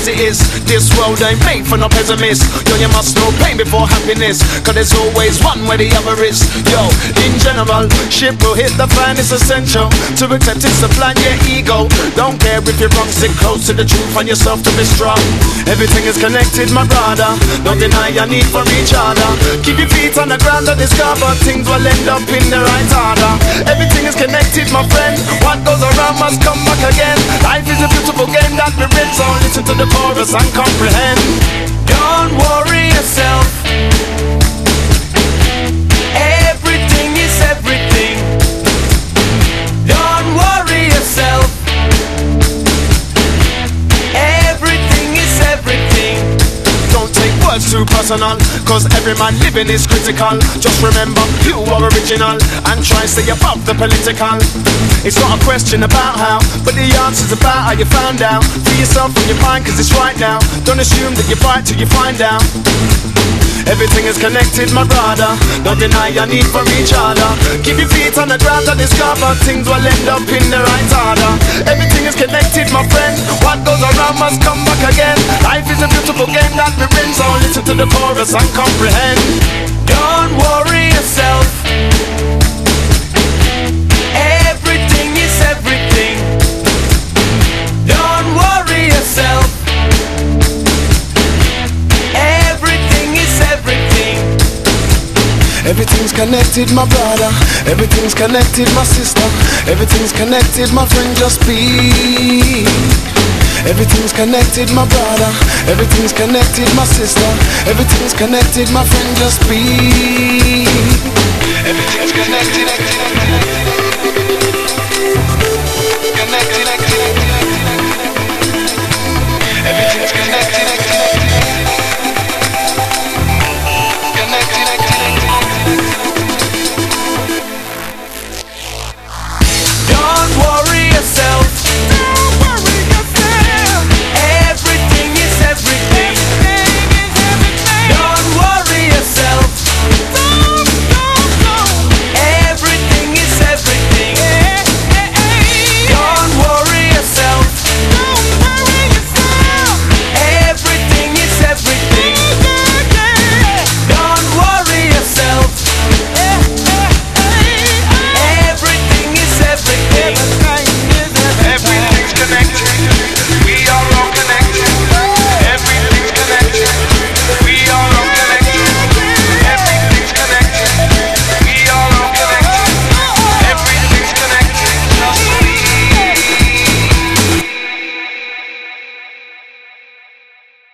as it is. This world ain't made for no pessimists. Yo, you must know pain before happiness, cause there's always one where the other is. Yo, in general, shit will hit the fan. It's essential to protect and supply your ego. Don't care if you're wrong, stick close to the truth and yourself to be strong. Everything is connected, my brother. Don't deny your need for each other. Keep your feet on the ground and discover things will end up in the right order. Everything is connected, my friend. What goes around must come back again. Life is a beautiful game that we win, so listen to the chorus and comprehend. Don't worry yourself. Everything is everything. Don't worry yourself. Everything is everything. Don't take words too personal, cause every man living is critical. Just remember, you are original, and try and stay above the political. It's not a question about how, but the answer's about how you found out. Free yourself from your mind, cause it's right now. Don't assume that you're right till you find out. Everything is connected, my brother. Don't deny your need for each other. Keep your feet on the ground and discover things will end up in the right order. Everything is connected, my friend. What goes around must come back again. Life is a beautiful game that we win, so listen to the chorus and comprehend. Don't worry yourself. Everything is everything. Don't worry yourself. Everything's connected, my brother. Everything's connected, my sister. Everything's connected, my friend, just be. Everything's connected, my brother. Everything's connected, my sister. Everything's connected, my friend, just be. Everything's connected.